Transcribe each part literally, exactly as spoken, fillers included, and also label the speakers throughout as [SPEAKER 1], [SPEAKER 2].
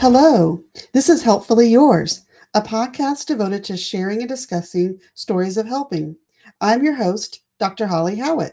[SPEAKER 1] Hello, this is Helpfully Yours, a podcast devoted to sharing and discussing stories of helping. I'm your host, Doctor Holly Howitt.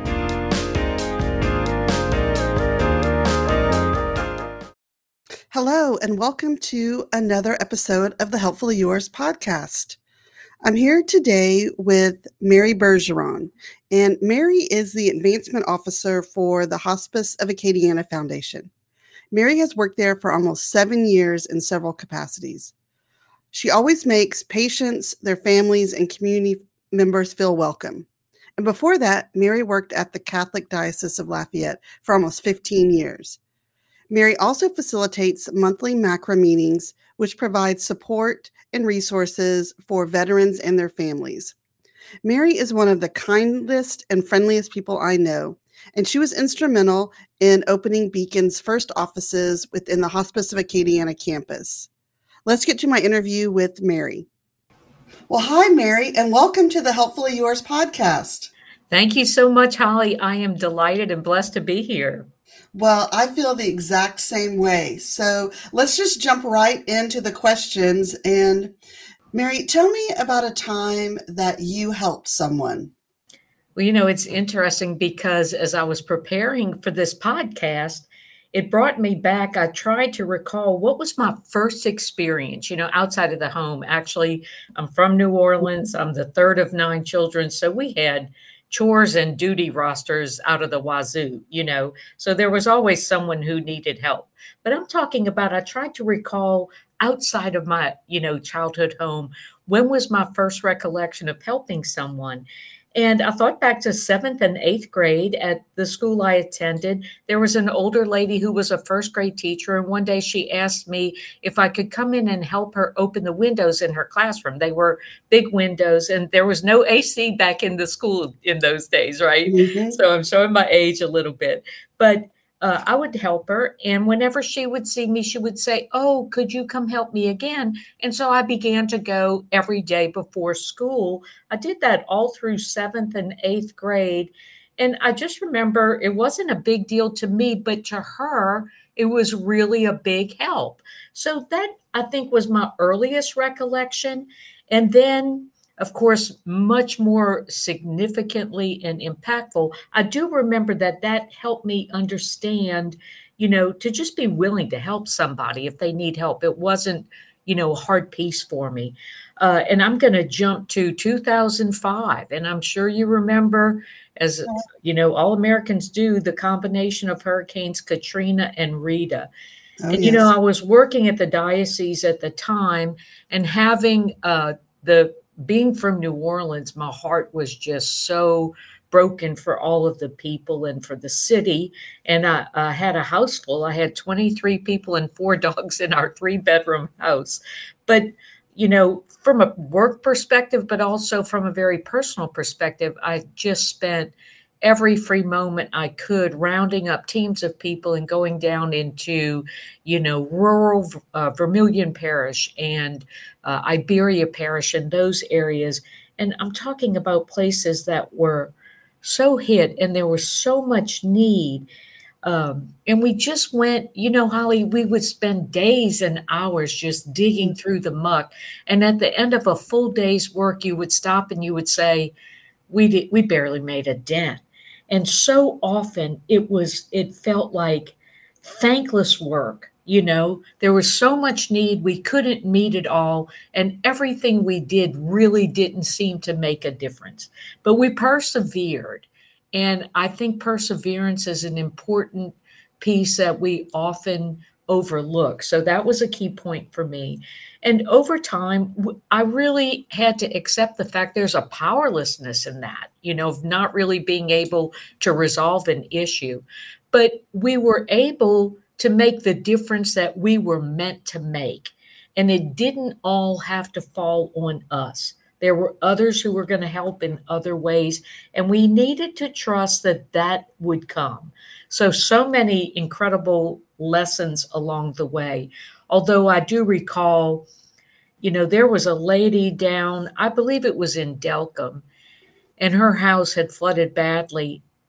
[SPEAKER 1] Hello, and welcome to another episode of the Helpfully Yours podcast. I'm here today with Mary Bergeron, and Mary is the Advancement Officer for the Hospice of Acadiana Foundation. Mary has worked there for almost seven years in several capacities. She always makes patients, their families, and community members feel welcome. And before that, Mary worked at the Catholic Diocese of Lafayette for almost fifteen years. Mary also facilitates monthly MACRA meetings, which provide support and resources for veterans and their families. Mary is one of the kindest and friendliest people I know, and she was instrumental in opening Beacon's first offices within the Hospice of Acadiana campus. Let's get to my interview with Mary. Well, hi, Mary, and welcome to the Helpfully Yours podcast.
[SPEAKER 2] Thank you so much, Holly. I am delighted and blessed to be here.
[SPEAKER 1] Well, I feel the exact same way. So let's just jump right into the questions. And Mary, tell me about a time that you helped someone.
[SPEAKER 2] Well, you know, it's interesting because as I was preparing for this podcast, it brought me back. I tried to recall what was my first experience, you know, outside of the home. Actually, I'm from New Orleans. I'm the third of nine children. So we had chores and duty rosters out of the wazoo, you know, so there was always someone who needed help. But I'm talking about, I tried to recall outside of my, you know, childhood home, when was my first recollection of helping someone? And I thought back to seventh and eighth grade at the school I attended. There was an older lady who was a first grade teacher. And one day she asked me if I could come in and help her open the windows in her classroom. They were big windows and there was no A C back in the school in those days, right? Mm-hmm. So I'm showing my age a little bit. But Uh, I would help her. And whenever she would see me, she would say, "Oh, could you come help me again?" And so I began to go every day before school. I did that all through seventh and eighth grade. And I just remember it wasn't a big deal to me, but to her, it was really a big help. So that, I think, was my earliest recollection. And then, of course, much more significantly and impactful, I do remember that that helped me understand, you know, to just be willing to help somebody if they need help. It wasn't, you know, a hard piece for me. Uh, and I'm going to jump to two thousand five. And I'm sure you remember, as you know, all Americans do, the combination of Hurricanes Katrina and Rita. Oh, and, yes. You know, I was working at the diocese at the time and having uh, the being from New Orleans, my heart was just so broken for all of the people and for the city. And I, I had a house full. I had twenty-three people and four dogs in our three bedroom house. But, you know, from a work perspective, but also from a very personal perspective, I just spent every free moment I could rounding up teams of people and going down into, you know, rural uh, Vermilion Parish and uh, Iberia Parish and those areas. And I'm talking about places that were so hit and there was so much need. Um, and we just went, you know, Holly, we would spend days and hours just digging through the muck. And at the end of a full day's work, you would stop and you would say, we did, we barely made a dent. And so often it was, it felt like thankless work. You know, there was so much need. We couldn't meet it all. And everything we did really didn't seem to make a difference. But we persevered. And I think perseverance is an important piece that we often overlook. So that was a key point for me. And over time, I really had to accept the fact there's a powerlessness in that, you know, of not really being able to resolve an issue. But we were able to make the difference that we were meant to make. And it didn't all have to fall on us. There were others who were going to help in other ways. And we needed to trust that that would come. So, so many incredible lessons along the way. Although I do recall, you know, there was a lady down, I believe it was in Delcambre, and her house had flooded badly.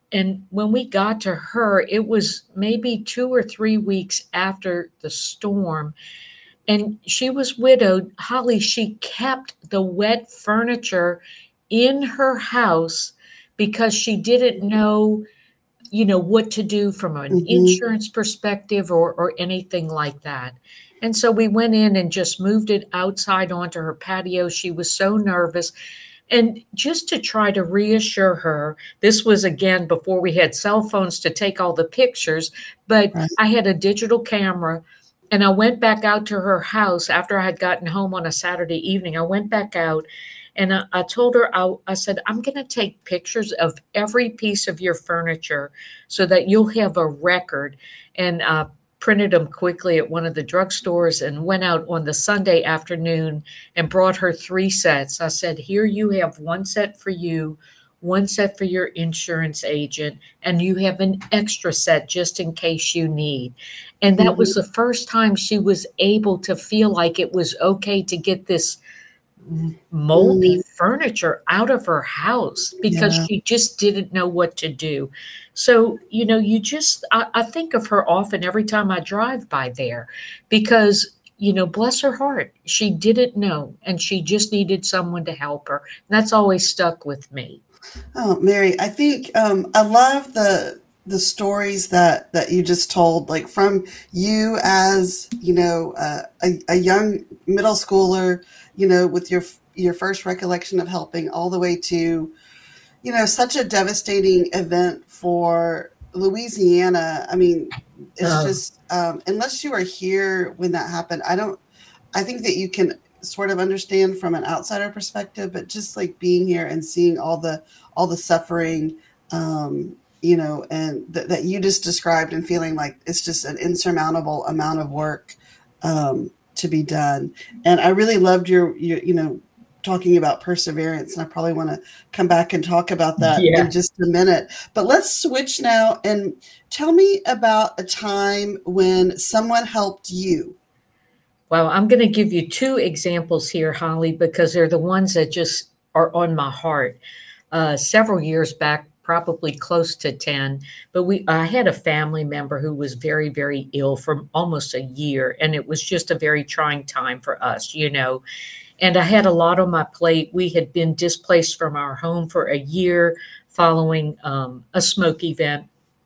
[SPEAKER 2] And when we got to her, it was maybe two or three weeks after the storm, and she was widowed. Holly, she kept the wet furniture in her house because she didn't know, you know, what to do from an
[SPEAKER 1] Mhm.
[SPEAKER 2] insurance perspective or or anything like that. And so we went in and just moved it outside onto her patio. She was so nervous. And just to try to reassure her, this was again before we had cell phones to take all the pictures, but
[SPEAKER 1] Right.
[SPEAKER 2] I had a digital camera and I went back out to her house after I had gotten home on a Saturday evening. I went back out and I, I told her, I, I said, I'm going to take pictures of every piece of your furniture so that you'll have a record. And uh, printed them quickly at one of the drugstores and went out on the Sunday afternoon and brought her three sets. I said, here you have one set for you, one set for your insurance agent, and you have an extra set just in case you need. And that
[SPEAKER 1] Mhm.
[SPEAKER 2] was the first time she was able to feel like it was okay to get this moldy
[SPEAKER 1] Mm.
[SPEAKER 2] furniture out of her house because
[SPEAKER 1] Yeah.
[SPEAKER 2] she just didn't know what to do. So, you know, you just, I, I think of her often every time I drive by there because, you know, bless her heart, she didn't know and she just needed someone to help her. And that's always stuck with me.
[SPEAKER 1] Oh, Mary, I think um, I love the the stories that that you just told, like from you as you know uh, a, a young middle schooler, you know, with your your first recollection of helping, all the way to you know such a devastating event for Louisiana. I mean, it's
[SPEAKER 2] Oh,
[SPEAKER 1] just um, unless you were here when that happened, I don't. I think that you can sort of understand from an outsider perspective, but just like being here and seeing all the all the suffering, um, you know, and th- that you just described, and feeling like it's just an insurmountable amount of work um, to be done. And I really loved your, your, you know, talking about perseverance, and I probably want to come back and talk about that in
[SPEAKER 2] yeah.
[SPEAKER 1] just a minute. But let's switch now and tell me about a time when someone helped you.
[SPEAKER 2] Well, I'm going to give you two examples here, Holly, because they're the ones that just are on my heart. Uh, several years back, probably close to ten, but we I had a family member who was very, very ill for almost a year, and it was just a very trying time for us, you know. And I had a lot on my plate. We had been displaced from our home for a year following um, a smoke event,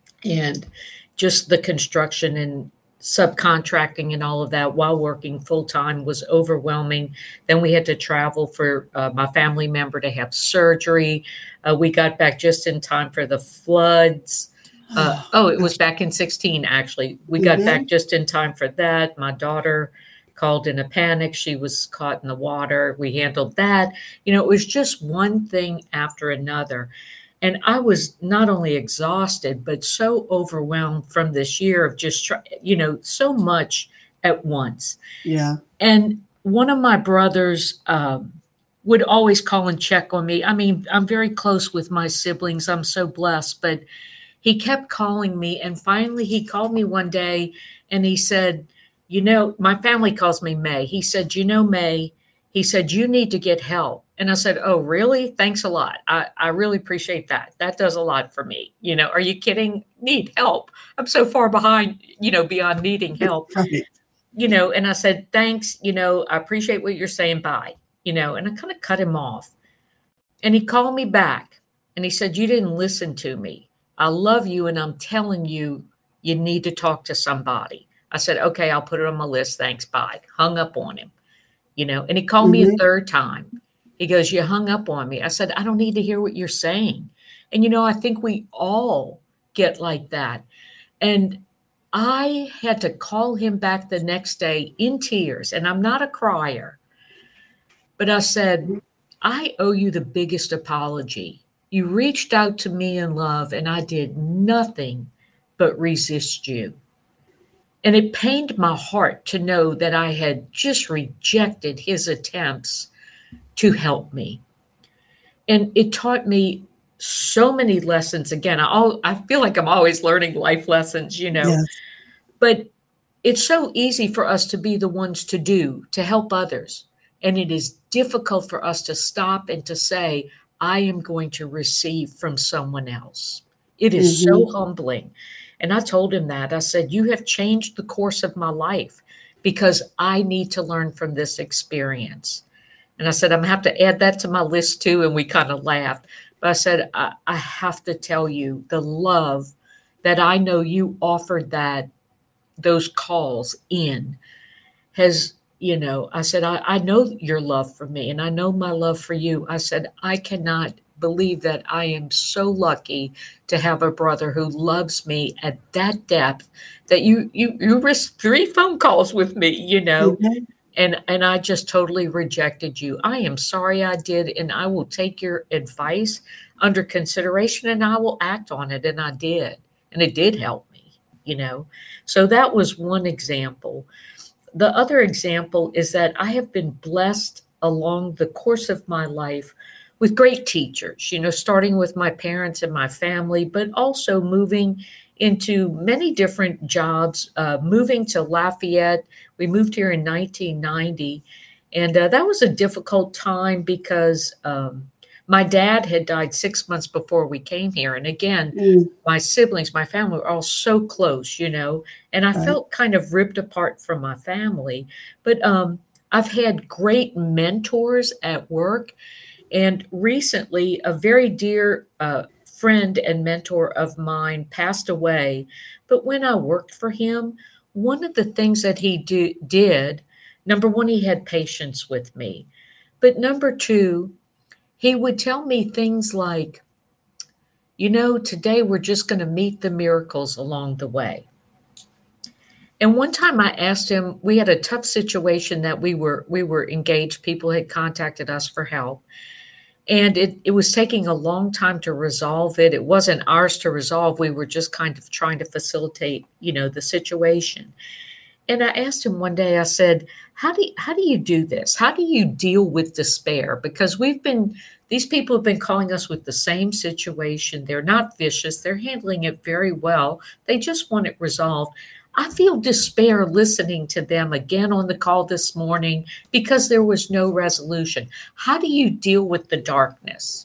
[SPEAKER 2] and just the construction and subcontracting and all of that while working full time was overwhelming. Then we had to travel for uh, my family member to have surgery. Uh, we got back just in time for the floods. Uh,
[SPEAKER 1] Oh,
[SPEAKER 2] oh, it was
[SPEAKER 1] gosh.
[SPEAKER 2] back in sixteen, actually. We got back
[SPEAKER 1] Mhm.
[SPEAKER 2] just in time for that. My daughter called in a panic. She was caught in the water. We handled that. You know, it was just one thing after another. And I was not only exhausted, but so overwhelmed from this year of just, try, you know, so much at once.
[SPEAKER 1] Yeah.
[SPEAKER 2] And one of my brothers um, would always call and check on me. I mean, I'm very close with my siblings. I'm so blessed, but he kept calling me. And finally, he called me one day and he said, you know, my family calls me May. He said, you know, May, he said, you need to get help. And I said, oh, really? Thanks a lot. I, I really appreciate that. That does a lot for me. You know, are you kidding? Need help. I'm so far behind, you know, beyond needing help,
[SPEAKER 1] Right.
[SPEAKER 2] you know. And I said, thanks. You know, I appreciate what you're saying. Bye. You know, and I kind of cut him off. And he called me back and he said, you didn't listen to me. I love you. And I'm telling you, you need to talk to somebody. I said, okay, I'll put it on my list. Thanks. Bye. Hung up on him, you know, and he called me a
[SPEAKER 1] Mhm.
[SPEAKER 2] third time. He goes, you hung up on me. I said, I don't need to hear what you're saying. And, you know, I think we all get like that. And I had to call him back the next day in tears. And I'm not a crier, but I said,
[SPEAKER 1] Mhm.
[SPEAKER 2] I owe you the biggest apology. You reached out to me in love, and I did nothing but resist you. And it pained my heart to know that I had just rejected his attempts to help me. And it taught me so many lessons. Again, I, al- I feel like I'm always learning life lessons, you know,
[SPEAKER 1] Yes.
[SPEAKER 2] but it's so easy for us to be the ones to do, to help others. And it is difficult for us to stop and to say, I am going to receive from someone else. It is so
[SPEAKER 1] Mhm.
[SPEAKER 2] humbling. And I told him that. I said, "You have changed the course of my life because I need to learn from this experience." And I said, "I'm gonna have to add that to my list too." And we kind of laughed. But I said, I, I have to tell you the love that I know you offered that those calls in has, you know, I said, I, I know your love for me and I know my love for you. I said, I cannot believe that I am so lucky to have a brother who loves me at that depth that you you you risked three phone calls with me, you know,
[SPEAKER 1] Mhm.
[SPEAKER 2] and and I just totally rejected you. I am sorry I did, and I will take your advice under consideration and I will act on it. And I did. And it did help me, you know. So that was one example. The other example is that I have been blessed along the course of my life with great teachers, you know, starting with my parents and my family, but also moving into many different jobs, uh, moving to Lafayette. We moved here in nineteen ninety. And uh, that was a difficult time because um, my dad had died six months before we came here. And again,
[SPEAKER 1] Mm,
[SPEAKER 2] my siblings, my family were all so close, you know, and I
[SPEAKER 1] right.
[SPEAKER 2] felt kind of ripped apart from my family. But um, I've had great mentors at work. And recently, a very dear uh, friend and mentor of mine passed away. But when I worked for him, one of the things that he do, did, number one, he had patience with me. But number two, he would tell me things like, you know, today we're just going to meet the miracles along the way. And one time I asked him, we had a tough situation that we were we were engaged. People had contacted us for help. And it, it was taking a long time to resolve it. It wasn't ours to resolve. We were just kind of trying to facilitate, you know, the situation. And I asked him one day, I said, how do you, how do you do this? How do you deal with despair? Because we've been, these people have been calling us with the same situation. They're not vicious. They're handling it very well. They just want it resolved. I feel despair listening to them again on the call this morning because there was no resolution. How do you deal with the darkness?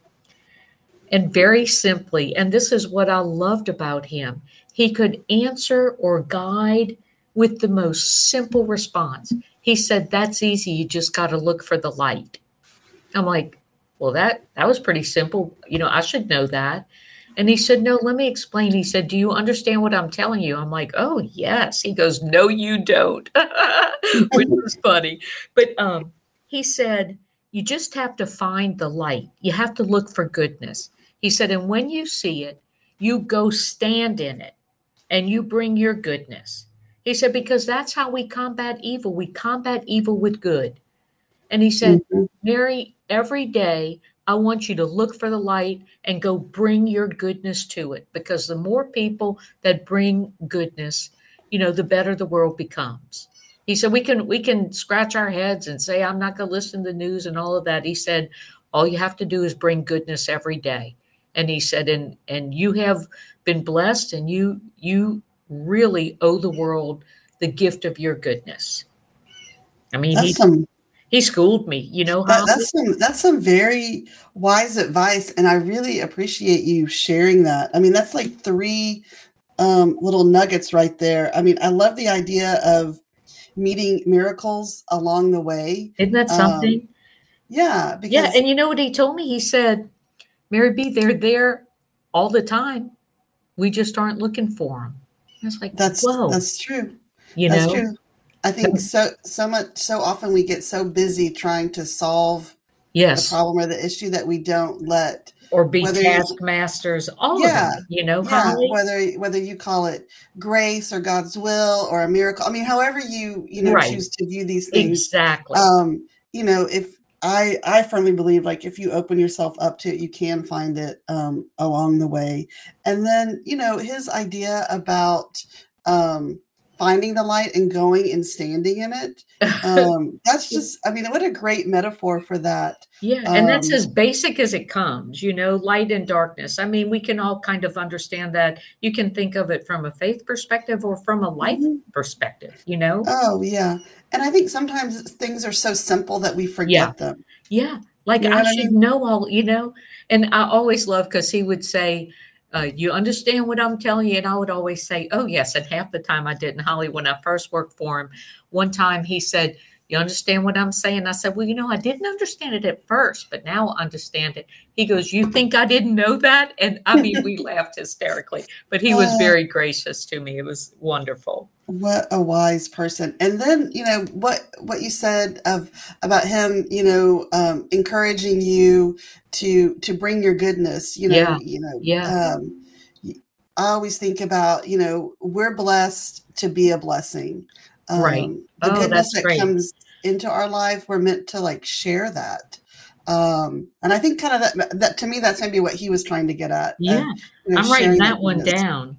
[SPEAKER 2] And very simply, and this is what I loved about him, he could answer or guide with the most simple response. He said, "That's easy. You just got to look for the light." I'm like, "Well, that that was pretty simple. You know, I should know that." And he said, "No, let me explain." He said, "Do you understand what I'm telling you?" I'm like, "Oh, yes." He goes, "No, you don't," which was funny. But um, he said, "You just have to find the light. You have to look for goodness." He said, "And when you see it, you go stand in it and you bring your goodness." He said, "Because that's how we combat evil. We combat evil with good." And he said,
[SPEAKER 1] Mhm.
[SPEAKER 2] "Mary, every day I want you to look for the light and go bring your goodness to it because the more people that bring goodness, you know, the better the world becomes." He said, "We can we can scratch our heads and say I'm not going to listen to the news and all of that." He said, "All you have to do is bring goodness every day." And he said, "And and you have been blessed and you you really owe the world the gift of your goodness." I mean,
[SPEAKER 1] That's
[SPEAKER 2] he
[SPEAKER 1] some
[SPEAKER 2] he schooled me, you know,
[SPEAKER 1] that
[SPEAKER 2] Holly?
[SPEAKER 1] that's some that's some very wise advice, and I really appreciate you sharing that. I mean, that's like three um, little nuggets right there. I mean, I love the idea of meeting miracles along the way.
[SPEAKER 2] Isn't that
[SPEAKER 1] Um,
[SPEAKER 2] something?
[SPEAKER 1] yeah,
[SPEAKER 2] Yeah,
[SPEAKER 1] because
[SPEAKER 2] and you know what he told me? He said, "Mary B, they're there all the time. We just aren't looking for them." I was like,
[SPEAKER 1] that's
[SPEAKER 2] "Whoa,"
[SPEAKER 1] that's true.
[SPEAKER 2] you
[SPEAKER 1] That's
[SPEAKER 2] know?
[SPEAKER 1] true. I think so so much so often we get so busy trying to solve the
[SPEAKER 2] Yes,
[SPEAKER 1] problem or the issue that we don't let
[SPEAKER 2] or be
[SPEAKER 1] whether you
[SPEAKER 2] taskmasters, all of
[SPEAKER 1] yeah,
[SPEAKER 2] that, you know,
[SPEAKER 1] yeah,
[SPEAKER 2] Holly?
[SPEAKER 1] whether whether you call it grace or God's will or a miracle. I mean, however you, you know,
[SPEAKER 2] Right,
[SPEAKER 1] choose to view these things,
[SPEAKER 2] exactly.
[SPEAKER 1] um, you know, if I I firmly believe like if you open yourself up to it, you can find it um along the way. And then, you know, his idea about um finding the light and going and standing in it. Um, that's just I mean, what a great metaphor for that.
[SPEAKER 2] Yeah, and that's
[SPEAKER 1] Um,
[SPEAKER 2] as basic as it comes, you know, light and darkness. I mean, we can all kind of understand that. You can think of it from a faith perspective or from a life
[SPEAKER 1] mhm.
[SPEAKER 2] perspective, you know?
[SPEAKER 1] Oh, yeah, and I think sometimes things are so simple that we
[SPEAKER 2] Yeah.
[SPEAKER 1] forget them.
[SPEAKER 2] Yeah, like,
[SPEAKER 1] You know
[SPEAKER 2] I
[SPEAKER 1] what I
[SPEAKER 2] should
[SPEAKER 1] mean?
[SPEAKER 2] know all, you know? And I always love because he would say, Uh, you understand what I'm telling you? And I would always say, oh, yes. And half the time I didn't. Holly, when I first worked for him, one time he said, you understand what I'm saying? I said, well, you know, I didn't understand it at first, but now I understand it. He goes, you think I didn't know that? And I mean, we laughed hysterically, but he was
[SPEAKER 1] Uh,
[SPEAKER 2] very gracious to me. It was wonderful.
[SPEAKER 1] what a wise person. And then, you know, what what you said of about him, you know, um, encouraging you to to bring your goodness, you know,
[SPEAKER 2] Yeah.
[SPEAKER 1] you know,
[SPEAKER 2] Yeah.
[SPEAKER 1] um, y- I always think about, you know, we're blessed to be a blessing.
[SPEAKER 2] Right.
[SPEAKER 1] Um, the
[SPEAKER 2] Oh,
[SPEAKER 1] goodness
[SPEAKER 2] that's
[SPEAKER 1] that
[SPEAKER 2] great.
[SPEAKER 1] comes into our life, we're meant to like share that. Um, and I think kind of that that to me, that's maybe what he was trying to get at, of,
[SPEAKER 2] Yeah.
[SPEAKER 1] you know,
[SPEAKER 2] I'm writing
[SPEAKER 1] sharing that
[SPEAKER 2] that one
[SPEAKER 1] goodness.
[SPEAKER 2] down.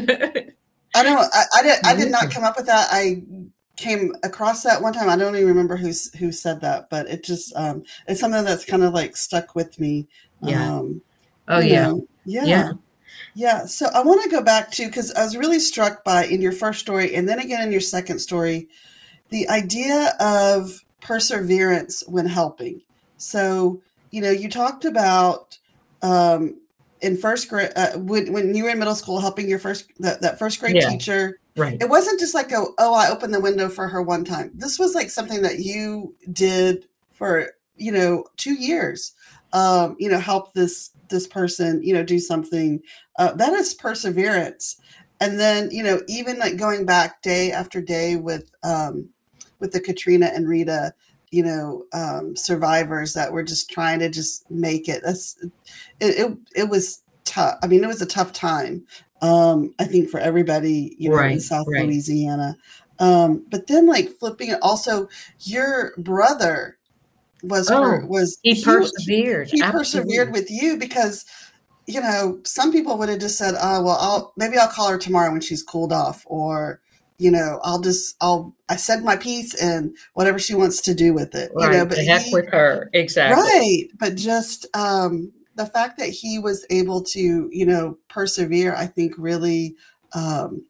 [SPEAKER 1] I don't. I, I did. I did not
[SPEAKER 2] Absolutely.
[SPEAKER 1] come up with that. I came across that one time. I don't even remember who s- who said that, but it just um, it's something that's kind of like stuck with me.
[SPEAKER 2] Yeah.
[SPEAKER 1] Um,
[SPEAKER 2] Oh,
[SPEAKER 1] you
[SPEAKER 2] yeah.
[SPEAKER 1] know,
[SPEAKER 2] Yeah.
[SPEAKER 1] yeah, yeah. So I want to go back to because I was really struck by in your first story, and then again in your second story, the idea of perseverance when helping. So, you know, you talked about um, in first grade uh, when, when you were in middle school helping your first that, that first grade
[SPEAKER 2] Yeah.
[SPEAKER 1] teacher.
[SPEAKER 2] Right.
[SPEAKER 1] It wasn't just like a, oh, I opened the window for her one time. This was like something that you did for, you know, two years. Um, you know, help this this person, you know, do something. Uh, that is perseverance. And then, you know, even like going back day after day with um, with the Katrina and Rita, you know, um, survivors that were just trying to just make it. That's it. It, it was tough. I mean, it was a tough time. Um, I think for everybody, you know, in
[SPEAKER 2] Right.
[SPEAKER 1] South
[SPEAKER 2] Right.
[SPEAKER 1] Louisiana. Um, but then, like flipping it. Also, your brother was per
[SPEAKER 2] Oh,
[SPEAKER 1] was
[SPEAKER 2] he
[SPEAKER 1] he he,
[SPEAKER 2] persevered.
[SPEAKER 1] he persevered
[SPEAKER 2] Absolutely.
[SPEAKER 1] with you because you know, some people would have just said, "Oh, well, I'll maybe I'll call her tomorrow when she's cooled off," or, you know, "I'll just I'll I said my piece and whatever she wants to do with it," you know.
[SPEAKER 2] Right.
[SPEAKER 1] But
[SPEAKER 2] The heck
[SPEAKER 1] he,
[SPEAKER 2] with her. Exactly.
[SPEAKER 1] right, but just um, the fact that he was able to, you know, persevere, I think, really um,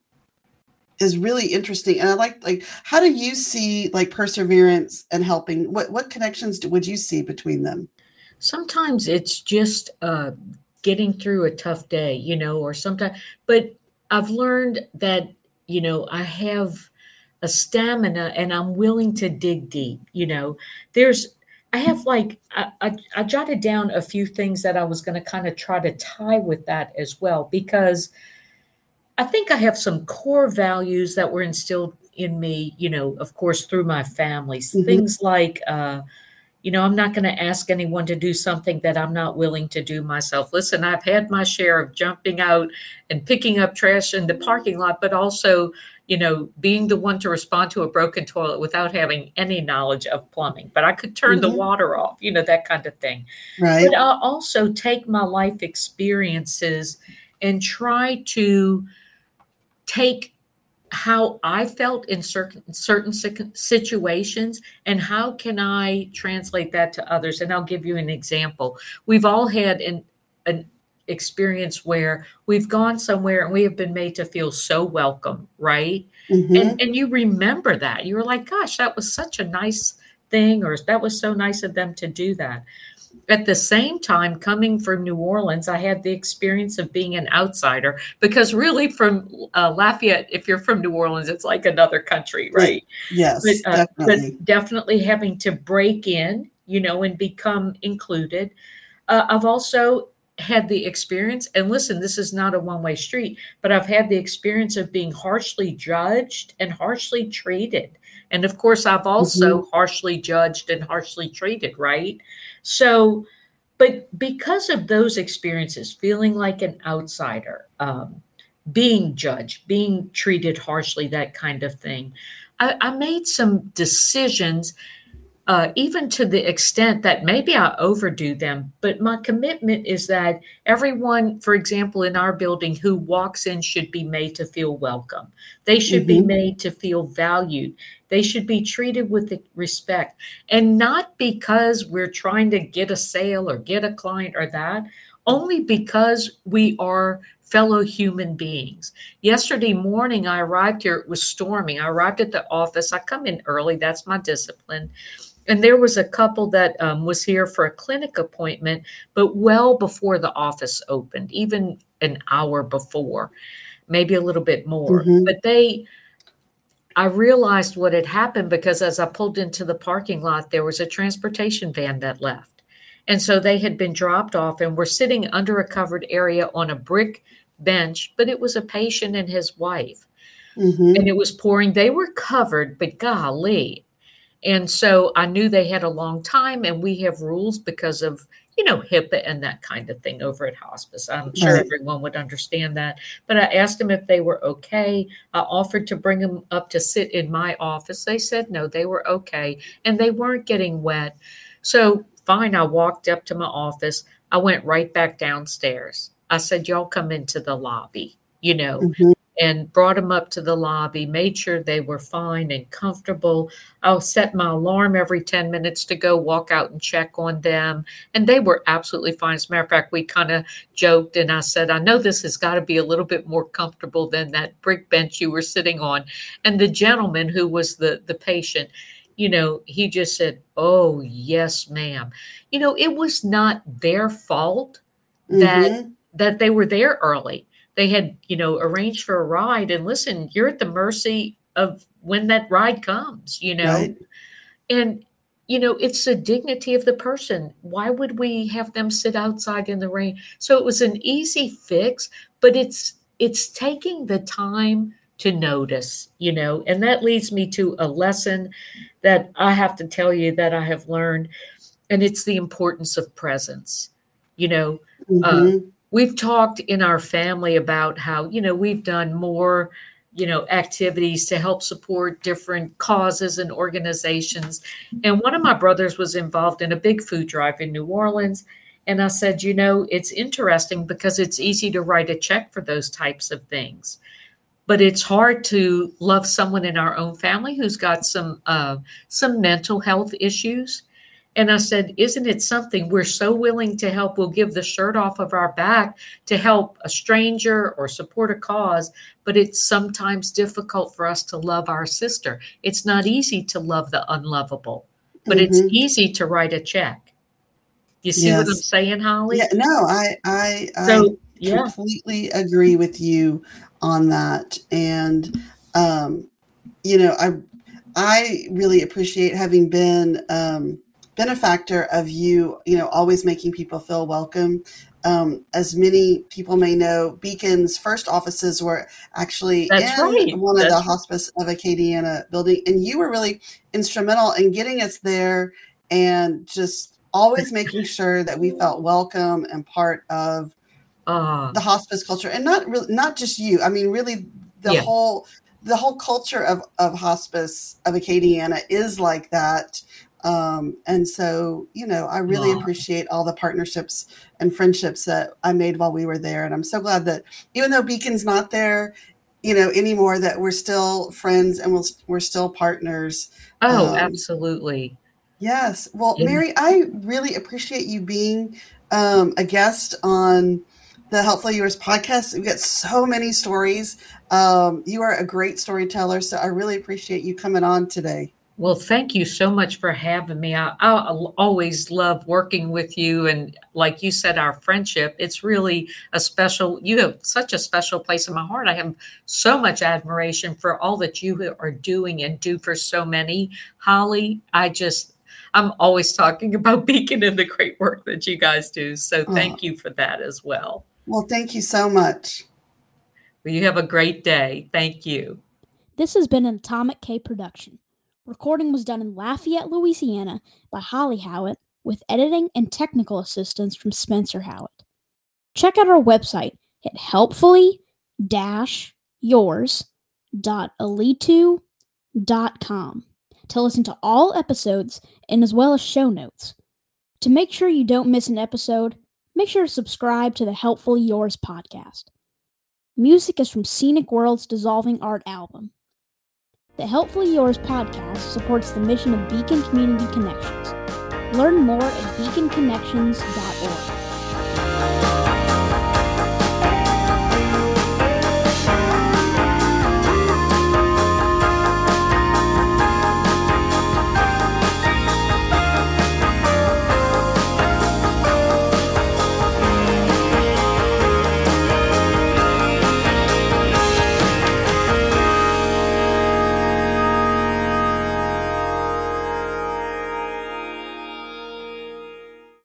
[SPEAKER 1] is really interesting. And I like like how do you see like perseverance and helping? What what connections do, would you see between them?
[SPEAKER 2] Sometimes it's just uh, getting through a tough day, you know, or sometimes, but I've learned that, you know, I have a stamina and I'm willing to dig deep, you know. There's, I have like, I, I, I jotted down a few things that I was going to kind of try to tie with that as well, because I think I have some core values that were instilled in me, you know, of course, through my families.
[SPEAKER 1] Hmm.
[SPEAKER 2] Things like, uh, you know, I'm not going to ask anyone to do something that I'm not willing to do myself. Listen, I've had my share of jumping out and picking up trash in the parking lot, but also, you know, being the one to respond to a broken toilet without having any knowledge of plumbing. But I could turn the
[SPEAKER 1] Hmm.
[SPEAKER 2] water off, you know, that kind of thing. But
[SPEAKER 1] Right.
[SPEAKER 2] I'll also take my life experiences and try to take how I felt in certain certain sic- situations and how can I translate that to others. And I'll give you an example. We've all had an an experience where we've gone somewhere and we have been made to feel so welcome, right? And
[SPEAKER 1] Hmm.
[SPEAKER 2] and you remember that. You were like, gosh, that was such a nice thing, or that was so nice of them to do that. At the same time, coming from New Orleans, I had the experience of being an outsider because really from uh, Lafayette, if you're from New Orleans, it's like another country,
[SPEAKER 1] It,
[SPEAKER 2] right? But
[SPEAKER 1] yes,
[SPEAKER 2] uh, but
[SPEAKER 1] definitely.
[SPEAKER 2] definitely having to break in, you know, and become included. Uh, I've also had the experience, and listen, this is not a one way street, but I've had the experience of being harshly judged and harshly treated. And of course, I've
[SPEAKER 1] Hmm.
[SPEAKER 2] also harshly judged and harshly treated, right? So, but because of those experiences, feeling like an outsider, um, being judged, being treated harshly, that kind of thing, I, I made some decisions, uh, even to the extent that maybe I overdo them. But my commitment is that everyone, for example, in our building who walks in should be made to feel welcome. They should be
[SPEAKER 1] Hmm.
[SPEAKER 2] made to feel valued. They should be treated with respect, and not because we're trying to get a sale or get a client or that, only because we are fellow human beings. Yesterday morning, I arrived here. It was storming. I arrived at the office. I come in early. That's my discipline. And there was a couple that um, was here for a clinic appointment, but well before the office opened, even an hour before, maybe a little bit more.
[SPEAKER 1] Mhm.
[SPEAKER 2] But they, I realized what had happened because as I pulled into the parking lot, there was a transportation van that left. And so they had been dropped off and were sitting under a covered area on a brick bench, but it was a patient and his wife.
[SPEAKER 1] Mhm.
[SPEAKER 2] And it was pouring. They were covered, but golly. And so I knew they had a long time, and we have rules because of, you know, HIPAA and that kind of thing over at hospice. I'm sure
[SPEAKER 1] Right.
[SPEAKER 2] everyone would understand that. But I asked them if they were okay. I offered to bring them up to sit in my office. They said no, they were okay, and they weren't getting wet. So fine, I walked up to my office. I went right back downstairs. I said, y'all come into the lobby, you know,
[SPEAKER 1] Mhm.
[SPEAKER 2] and brought them up to the lobby, made sure they were fine and comfortable. I'll set my alarm every ten minutes to go walk out and check on them. And they were absolutely fine. As a matter of fact, we kind of joked and I said, I know this has got to be a little bit more comfortable than that brick bench you were sitting on. And the gentleman who was the, the patient, you know, he just said, oh, yes, ma'am. You know, it was not their fault that
[SPEAKER 1] Mhm.
[SPEAKER 2] that they were there early. They had, you know, arranged for a ride, and listen, you're at the mercy of when that ride comes, you know?
[SPEAKER 1] Right.
[SPEAKER 2] And, you know, it's the dignity of the person. Why would we have them sit outside in the rain? So it was an easy fix, but it's it's taking the time to notice, you know, and that leads me to a lesson that I have to tell you that I have learned, and it's the importance of presence. You know, uh,
[SPEAKER 1] Mhm.
[SPEAKER 2] we've talked in our family about how, you know, we've done more, you know, activities to help support different causes and organizations. And one of my brothers was involved in a big food drive in New Orleans. And I said, you know, it's interesting because it's easy to write a check for those types of things. But it's hard to love someone in our own family who's got some uh, some mental health issues. And I said, isn't it something we're so willing to help? We'll give the shirt off of our back to help a stranger or support a cause, but it's sometimes difficult for us to love our sister. It's not easy to love the unlovable, but it's
[SPEAKER 1] Mhm.
[SPEAKER 2] easy to write a check. You see what I'm
[SPEAKER 1] Yes.
[SPEAKER 2] saying,
[SPEAKER 1] Yeah,
[SPEAKER 2] Holly?
[SPEAKER 1] no, I I I
[SPEAKER 2] So, yeah.
[SPEAKER 1] completely agree with you on that, and, um, you know, I I really appreciate having been, um, benefactor of you, you know, always making people feel welcome. Um, as many people may know, Beacon's first offices were actually
[SPEAKER 2] That's
[SPEAKER 1] in
[SPEAKER 2] right.
[SPEAKER 1] one of the
[SPEAKER 2] That's right.
[SPEAKER 1] Hospice of Acadiana building, and you were really instrumental in getting us there and just always making sure that we felt welcome and part of
[SPEAKER 2] Ah,
[SPEAKER 1] the hospice culture, and not really not just you. I mean, really the
[SPEAKER 2] yeah.
[SPEAKER 1] whole the whole culture of of hospice of Acadiana is like that. Um, and so, you know, I really
[SPEAKER 2] Ah,
[SPEAKER 1] appreciate all the partnerships and friendships that I made while we were there. And I'm so glad that even though Beacon's not there, you know, anymore, that we're still friends and we'll, we're still partners.
[SPEAKER 2] oh,
[SPEAKER 1] Um,
[SPEAKER 2] absolutely.
[SPEAKER 1] yes. Well,
[SPEAKER 2] Yeah.
[SPEAKER 1] Mary, I really appreciate you being um, a guest on the Helpful Yours podcast. We've got so many stories. Um, you are a great storyteller, so I really appreciate you coming on today.
[SPEAKER 2] Well, thank you so much for having me. I, I'll always love working with you. And like you said, our friendship, it's really a special, you have such a special place in my heart. I have so much admiration for all that you are doing and do for so many. Holly, I just, I'm always talking about Beacon and the great work that you guys do. So thank
[SPEAKER 1] Oh,
[SPEAKER 2] you for that as well.
[SPEAKER 1] well, thank you so much.
[SPEAKER 2] Well, you have a great day. Thank you.
[SPEAKER 3] This has been an Atomic K production. Recording was done in Lafayette, Louisiana by Holly Howitt with editing and technical assistance from Spencer Howitt. Check out our website at helpfully yours dot alitu dot com to listen to all episodes and as well as show notes. To make sure you don't miss an episode, make sure to subscribe to the Helpfully Yours podcast. Music is from Scenic World's Dissolving Art album. The Helpfully Yours podcast supports the mission of Beacon Community Connections. Learn more at beacon connections dot org.